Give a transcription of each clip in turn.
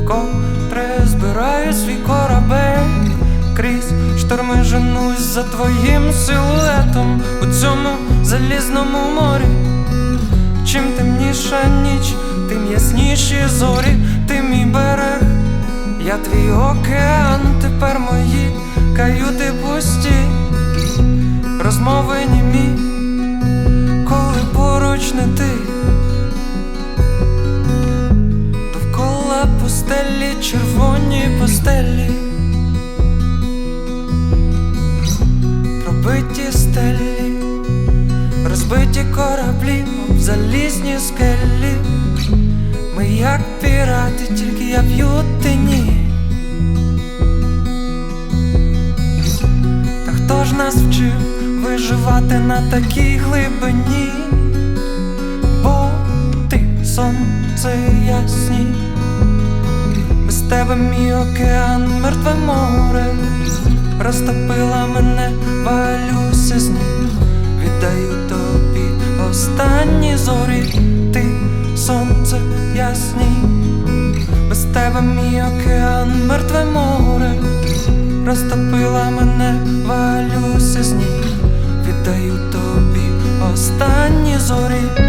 вкотре збираю свій корабель. Крізь шторми женусь за твоїм силуетом у цьому залізному морі. Чим темніша ніч, тим ясніші зорі. Ти мій берег, я твій океан. Тепер мої каюти пусті, розмови німі, коли поруч не ти. Довкола пустелі, червоні постелі, пробиті стелі, розбиті кораблі об залізні скелі. Ми як пірати, тільки я п'ю, ти ні. Та хто ж нас вчив виживати на такій глибині? Бо ти сонце ясні, без тебе мій океан, мертве море. Розтопила мене, валюся з ним, віддаю тобі останні зорі. Ти сонце ясні, без тебе мій океан, мертве море. Розтопила мене, валюся з ним, віддаю тобі останні зорі.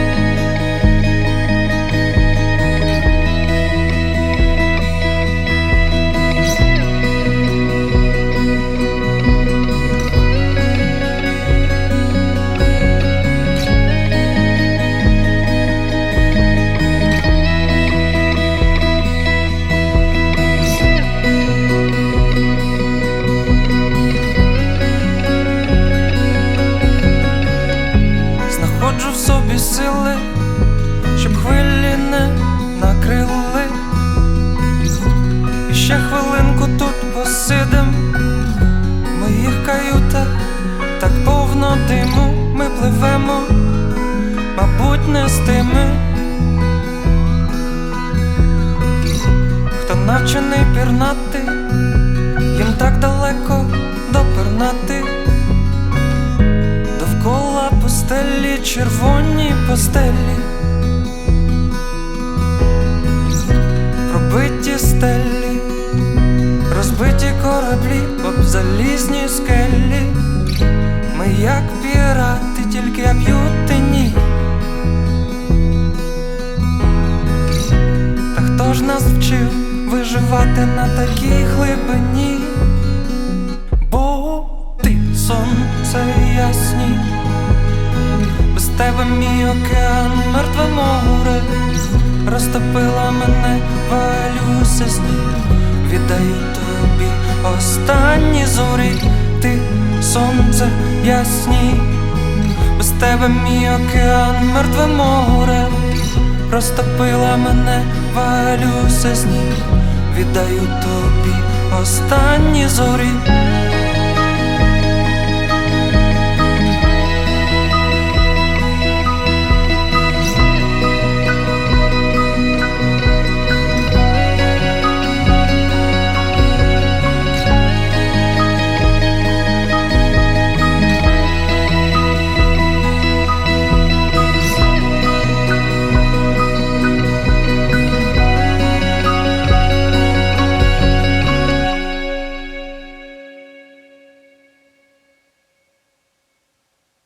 Знаходжу в собі сили, щоб хвилі не накрили. І ще хвилинку тут посидим, в моїх каютах так повно диму. Ми пливемо, мабуть, не з тими, хто навчений пірнати, їм так далеко допірнати. Довкола пустелі, червоні постелі, пробиті стелі, розбиті кораблі об залізні скелі. Ми як пірати, тільки я п'ю, ти ні. Та хто ж нас вчив виживати на такій глибині? Бо ти сонце ясні, без тебе мій океан, мертве море. Розтопила мене, валюся з ним, віддаю тобі останні зорі. Ти сонце ясні, без тебе мій океан, мертве море. Розтопила мене, валюся з ним, віддаю тобі останні зорі.